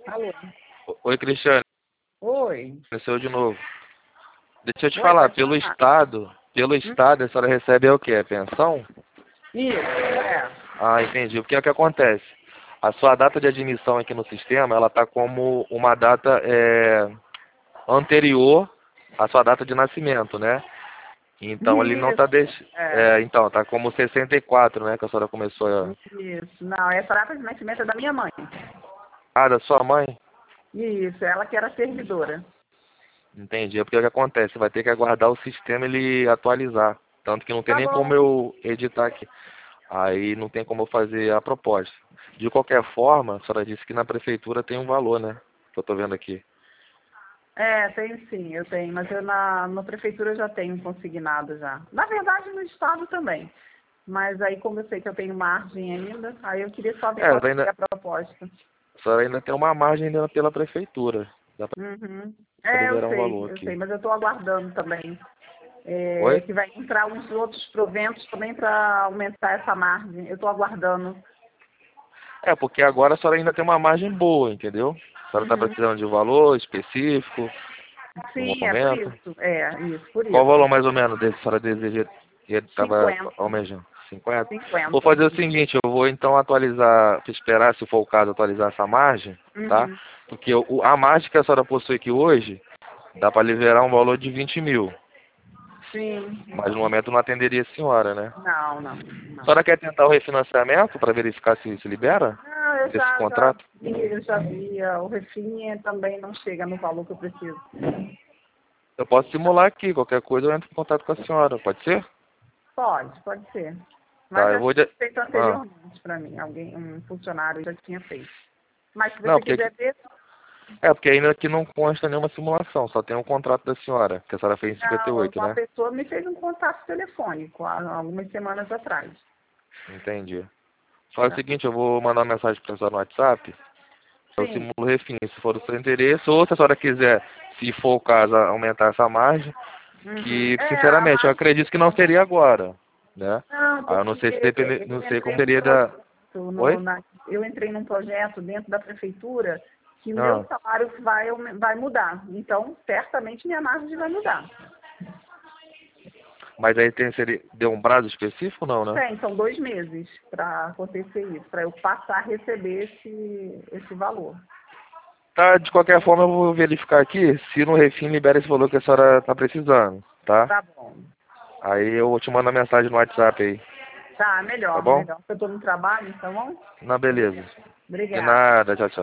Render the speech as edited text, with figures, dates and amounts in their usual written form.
Alô? Oi, Cristiane, Oi. apareceu de novo. Deixa eu te Oi, falar, pode pelo falar. Estado, Hum? a senhora recebe o quê? A pensão? Isso, é. Ah, entendi. O que é que acontece? A sua data de admissão aqui no sistema, ela está como uma data anterior à sua data de nascimento, né? Então ele não está Isso, é. então, tá como 64, né? Que a senhora começou Isso. Não, essa data de nascimento é da minha mãe. Ah, da sua mãe? Isso, ela que era servidora. Entendi. É porque o que acontece? Você vai ter que aguardar o sistema ele atualizar. Tanto que não tem Tá nem como bom. eu editar aqui. Aí não tem como eu fazer a proposta. De qualquer forma, a senhora disse que na prefeitura tem um valor, né? Que eu tô vendo aqui. É, tenho sim, eu tenho, mas eu na prefeitura eu já tenho consignado já. Na verdade, no estado também. Mas aí, como eu sei que eu tenho margem ainda, aí eu queria só ver qual seria Ainda, a proposta. a senhora ainda tem uma margem ainda pela prefeitura. Dá Uhum. pra É, liberar um valor eu sei, aqui. mas eu estou aguardando também. Oi? Que vai entrar uns outros proventos também para aumentar essa margem. Eu estou aguardando. É, porque agora a senhora ainda tem uma margem boa, entendeu? A senhora tá Uhum. precisando de um valor específico no Sim, é por momento. isso. É, isso, por Qual o isso. valor mais ou menos desse que a senhora deseja que ele estava 50. almejando? 50? Vou 50. fazer o seguinte, eu vou então atualizar, esperar, se for o caso, atualizar essa margem, tá? Uhum. Porque a margem que a senhora possui aqui hoje, dá para liberar um valor de 20 mil. Sim. Mas no momento não atenderia a senhora, né? Não, não, A não. senhora quer tentar o refinanciamento para verificar se libera Não, eu desse já contrato? vi, eu já vi. O refim também não chega no valor que eu preciso. Eu posso simular aqui, qualquer coisa eu entro em contato com a senhora, pode ser? Pode ser. Mas Tá, eu já vou... tinha feito Ah, anteriormente para mim. Um funcionário já tinha feito. Mas se não, você porque quiser ver, porque ainda aqui não consta nenhuma simulação, só tem um contrato da senhora, que a senhora fez em não, 58, uma né? pessoa me fez um contato telefônico há algumas semanas atrás. Entendi. Faz o Tá? seguinte, eu vou mandar uma mensagem para a senhora no WhatsApp, eu Sim. simulo o refim, se for do seu interesse, ou se a senhora quiser, se for o caso, aumentar essa margem, Uhum. que É, a sinceramente eu margem. acredito que não seria agora, né? Não, Ah, eu não porque sei se depende, não eu sei entrei como num seria da... projeto, Oi? eu entrei num projeto dentro da prefeitura que o meu Ah, salário vai mudar. Então, certamente minha margem vai mudar. mas aí deu um prazo específico não, né? Tem, são 2 meses para acontecer isso, para eu passar a receber esse valor. Tá, de qualquer forma eu vou verificar aqui se no refim libera esse valor que a senhora tá precisando, tá? Tá bom. Aí eu te mando a mensagem no WhatsApp aí, Tá, tá melhor, bom? melhor. Eu estou no trabalho, tá bom? Na beleza. De Obrigada. nada, tchau, tchau.